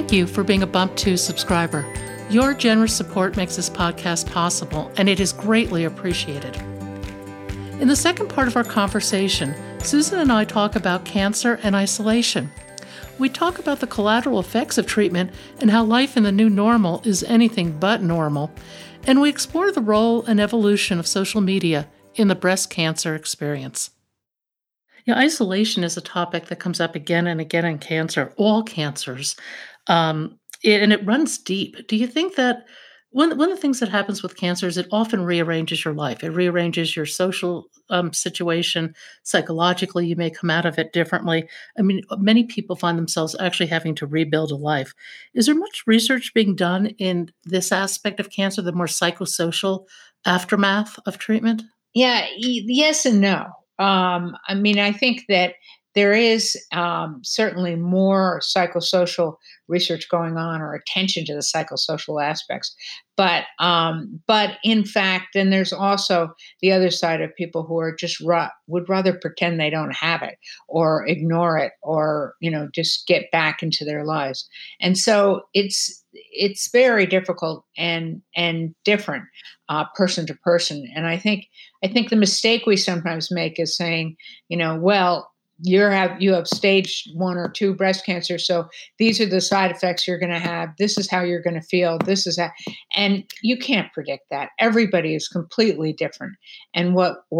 Thank you for being a Bump 2 subscriber. Your generous support makes this podcast possible, and it is greatly appreciated. In the second part of our conversation, Susan and I talk about cancer and isolation. We talk about the collateral effects of treatment and how life in the new normal is anything but normal, and we explore the role and evolution of social media in the breast cancer experience. Isolation is a topic that comes up again and again in cancer, all cancers, and it runs deep. Do you think that one of the things that happens with cancer is it often rearranges your life? It rearranges your social situation. Psychologically, you may come out of it differently. I mean, many people find themselves actually having to rebuild a life. Is there much research being done in this aspect of cancer, the more psychosocial aftermath of treatment? Yeah, yes and no. I think that there is certainly more psychosocial research going on, or attention to the psychosocial aspects. But in fact, then there's also the other side of people who are just would rather pretend they don't have it, or ignore it, or just get back into their lives. And so it's very difficult and different, person to person. And I think the mistake we sometimes make is saying, well, you have stage 1 or 2 breast cancer, so these are the side effects you're going to have. This is how you're going to feel. This is how, and you can't predict that. Everybody is completely different, and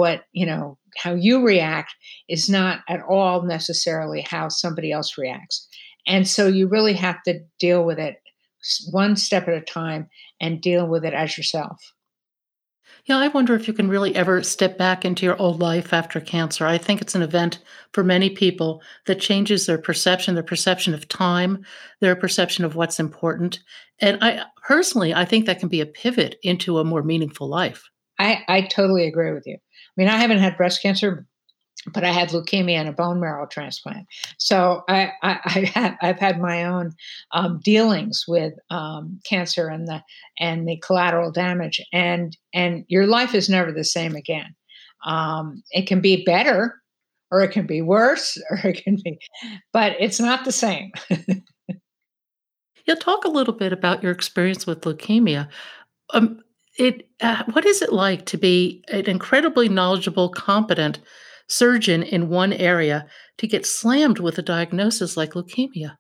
how you react is not at all necessarily how somebody else reacts. And so you really have to deal with it one step at a time and deal with it as yourself. I wonder if you can really ever step back into your old life after cancer. I think it's an event for many people that changes their perception of time, their perception of what's important. And I think that can be a pivot into a more meaningful life. I totally agree with you. I mean, I haven't had breast cancer, but I had leukemia and a bone marrow transplant. So I've had my own dealings with cancer and the collateral damage, and your life is never the same again. It can be better, or it can be worse, or it can be, but it's not the same. Talk a little bit about your experience with leukemia. Um, what is it like to be an incredibly knowledgeable, competent surgeon in one area to get slammed with a diagnosis like leukemia?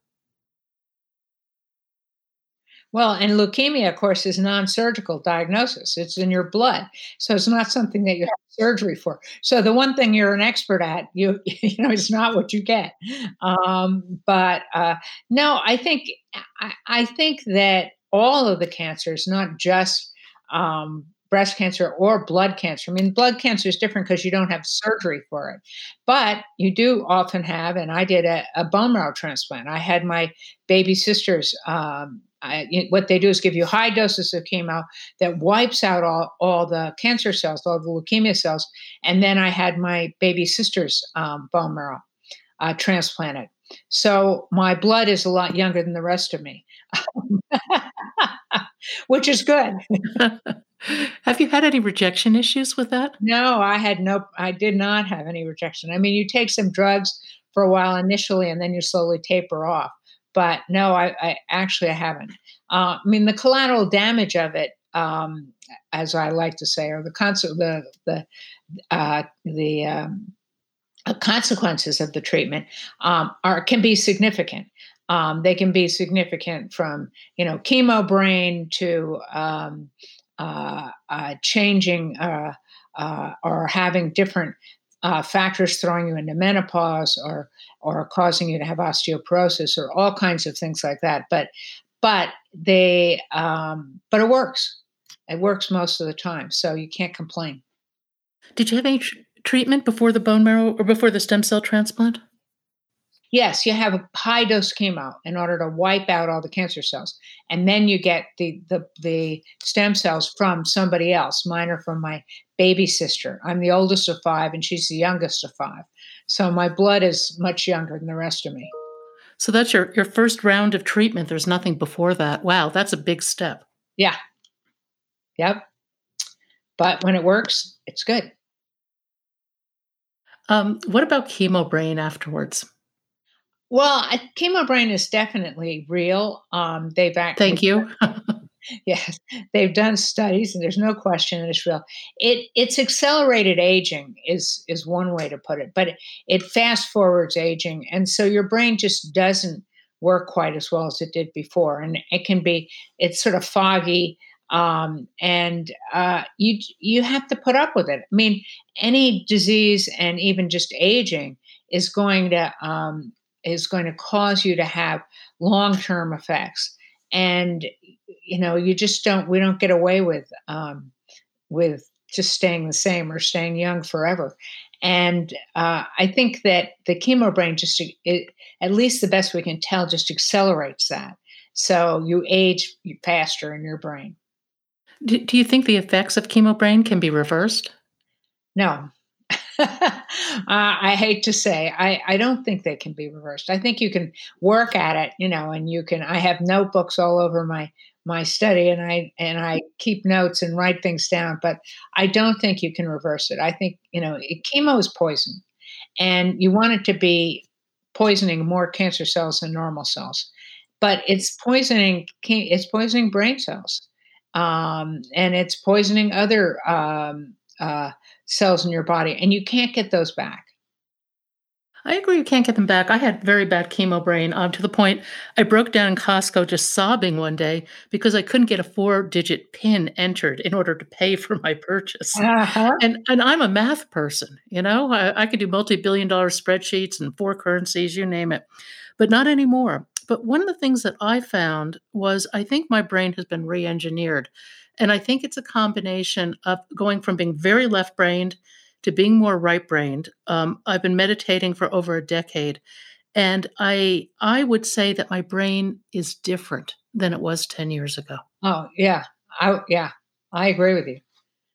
Well, and leukemia, of course, is non-surgical diagnosis. It's in your blood, so it's not something that you have surgery for. So the one thing you're an expert at, is not what you get. But no, I think that all of the cancers, not just breast cancer or blood cancer. I mean, blood cancer is different because you don't have surgery for it, but you do often have. And I did a bone marrow transplant. I had my baby sister's. What they do is give you high doses of chemo that wipes out all the cancer cells, all the leukemia cells. And then I had my baby sister's bone marrow transplanted. So my blood is a lot younger than the rest of me, which is good. Have you had any rejection issues with that? No, I did not have any rejection. I mean, you take some drugs for a while initially, and then you slowly taper off. But no, I haven't. I mean, the collateral damage of it, as I like to say, or the consequences of the treatment can be significant. They can be significant from chemo brain to changing or having different factors throwing you into menopause, or causing you to have osteoporosis, or all kinds of things like that. But it works. It works most of the time, so you can't complain. Did you have any treatment before the bone marrow or before the stem cell transplant? Yes, you have a high dose chemo in order to wipe out all the cancer cells, and then you get the stem cells from somebody else. Mine are from my baby sister. I'm the oldest of 5, and she's the youngest of 5. So my blood is much younger than the rest of me. So that's your first round of treatment. There's nothing before that. Wow, that's a big step. Yeah. Yep. But when it works, it's good. What about chemo brain afterwards? Well, chemo brain is definitely real. They've Thank you. Yes, they've done studies, and there's no question that it's real. It's accelerated aging is one way to put it, but it fast forwards aging, and so your brain just doesn't work quite as well as it did before, and it's sort of foggy, and you have to put up with it. I mean, any disease and even just aging is going to cause you to have long term effects, and you just don't we don't get away with just staying the same or staying young forever. And I think that the chemo brain at least the best we can tell, just accelerates that. So you age faster in your brain. Do you think the effects of chemo brain can be reversed? No. I hate to say, I don't think they can be reversed. I think you can work at it, and you can. I have notebooks all over my study, and I keep notes and write things down. But I don't think you can reverse it. I think chemo is poison, and you want it to be poisoning more cancer cells than normal cells, but it's poisoning brain cells, and it's poisoning other cells in your body, and you can't get those back. I agree you can't get them back. I had very bad chemo brain, to the point I broke down in Costco just sobbing one day because I couldn't get a four-digit PIN entered in order to pay for my purchase. Uh-huh. And I'm a math person, you know? I could do multi-billion dollar spreadsheets and 4 currencies, you name it, but not anymore. But one of the things that I found was I think my brain has been re-engineered, and I think it's a combination of going from being very left-brained to being more right-brained. I've been meditating for over a decade, and I would say that my brain is different than it was 10 years ago. Oh, yeah. I agree with you.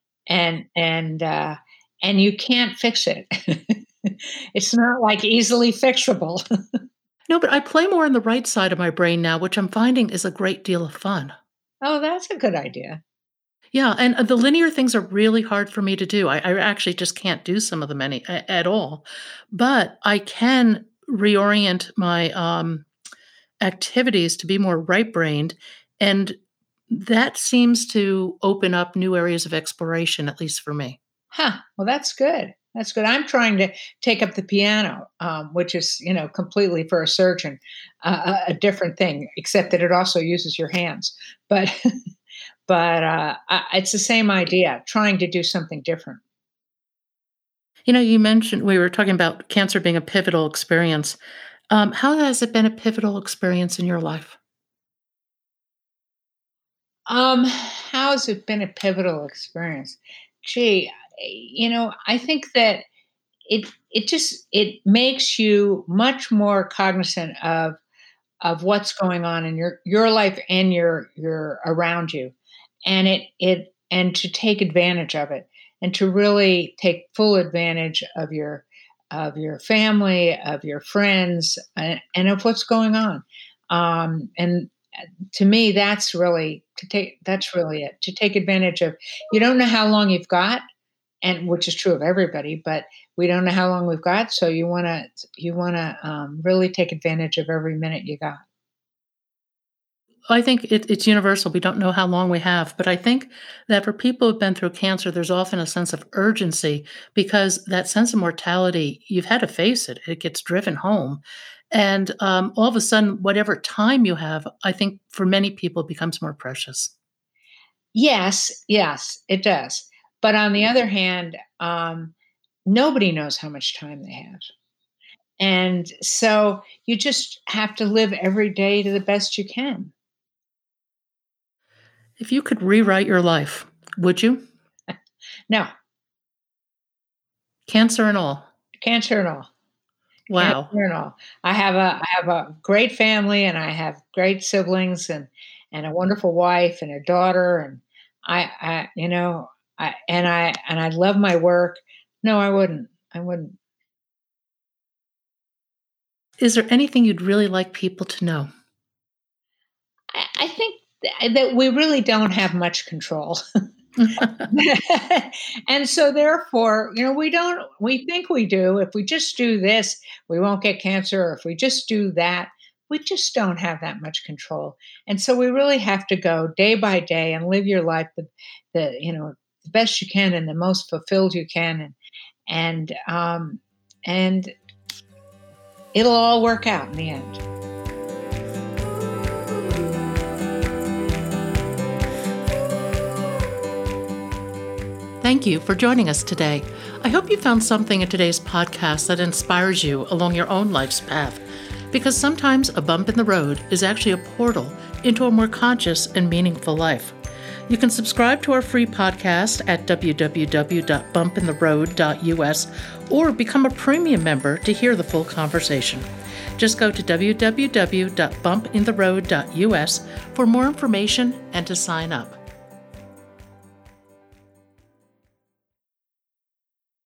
And you can't fix it. It's not like easily fixable. No, but I play more on the right side of my brain now, which I'm finding is a great deal of fun. Oh, that's a good idea. Yeah, and the linear things are really hard for me to do. I actually just can't do some of them at all. But I can reorient my activities to be more right-brained, and that seems to open up new areas of exploration, at least for me. Huh. Well, that's good. That's good. I'm trying to take up the piano, which is, completely for a surgeon, a different thing, except that it also uses your hands. But, it's the same idea, trying to do something different. You know, you mentioned we were talking about cancer being a pivotal experience. How has it been a pivotal experience in your life? How has it been a pivotal experience? Gee, I think that it makes you much more cognizant of what's going on in your life and your around you, and and to take advantage of it, and to really take full advantage of your family, of your friends, and of what's going on. And to me, that's really it, to take advantage of. You don't know how long you've got, and which is true of everybody, but we don't know how long we've got, so you want to really take advantage of every minute you got. I think it's universal. We don't know how long we have, but I think that for people who've been through cancer, there's often a sense of urgency because that sense of mortality, you've had to face it. It gets driven home. And all of a sudden, whatever time you have, I think for many people becomes more precious. Yes, yes, it does. But on the other hand, nobody knows how much time they have, and so you just have to live every day to the best you can. If you could rewrite your life, would you? No, Cancer and all. cancer and all. Cancer Wow. and all. I have a great family, and I have great siblings, and a wonderful wife and a daughter, and I love my work. No, I wouldn't. I wouldn't. Is there anything you'd really like people to know? I think that we really don't have much control. And so therefore, we think we do. If we just do this, we won't get cancer. Or if we just do that, we just don't have that much control. And so we really have to go day by day and live your life the best you can and the most fulfilled you can. And it'll all work out in the end. Thank you for joining us today. I hope you found something in today's podcast that inspires you along your own life's path, because sometimes a bump in the road is actually a portal into a more conscious and meaningful life. You can subscribe to our free podcast at www.bumpintheroad.us or become a premium member to hear the full conversation. Just go to www.bumpintheroad.us for more information and to sign up.